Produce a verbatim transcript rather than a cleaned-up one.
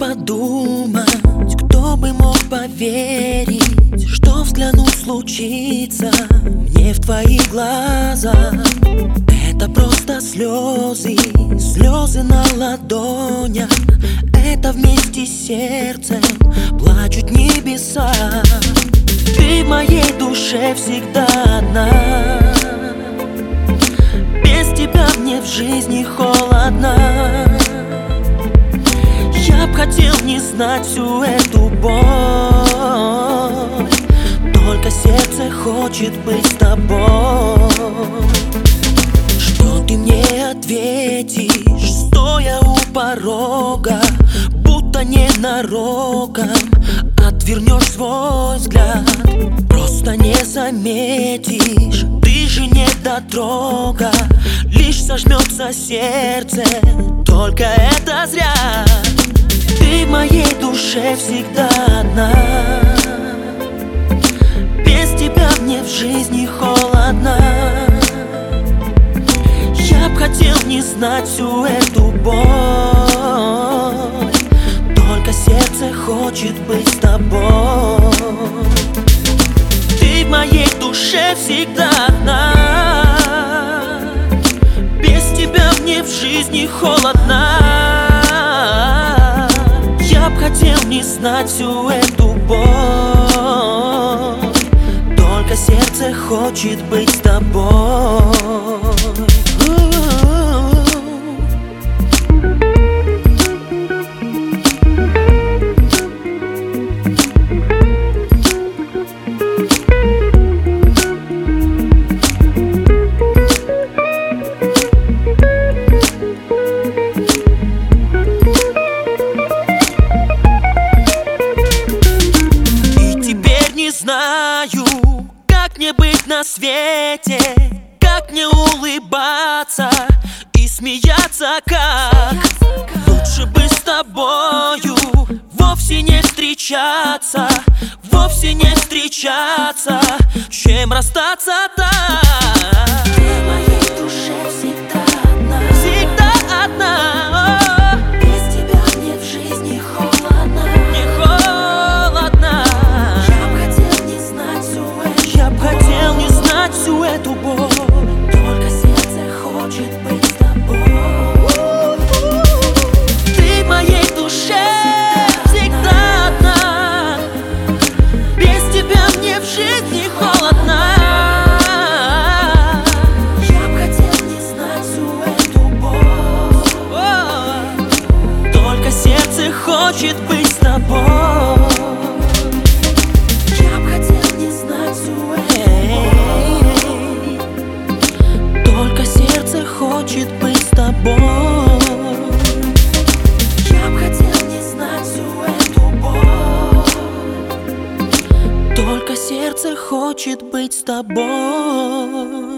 подумать, кто бы мог поверить, что взглянуть случится мне в твои глаза. Это просто слезы, слезы на ладонях. Это вместе с сердцем плачут небеса. Ты в моей душе всегда одна. Без тебя мне в жизни холодно. Я б хотел не знать всю эту боль, только сердце хочет быть с тобой. Что ты мне ответишь, стоя у порога, будто ненароком отвернешь свой взгляд? Просто не заметишь, ты же не дотрога, лишь сожмется сердце, только это зря. Ты в моей душе всегда одна. Без тебя мне в жизни холодно. Я б хотел не знать всю эту боль, только сердце хочет быть с тобой. Ты в моей душе всегда одна. Без тебя мне в жизни холодно. Я б хотел не знать всю эту боль, только сердце хочет быть с тобой. Знаю, как мне быть на свете, как мне улыбаться и смеяться, как лучше бы с тобою вовсе не встречаться, вовсе не встречаться, чем расстаться так. Ты в моей душе всегда одна. Всегда одна. Всю эту боль, только сердце хочет быть с тобой. Ты в моей душе всегда одна. Без тебя мне в жизни холодно. Я б хотел не знать всю эту боль, только сердце хочет быть с тобой. Хочет быть с тобой. Я б хотел не знать всю эту боль, только сердце хочет быть с тобой.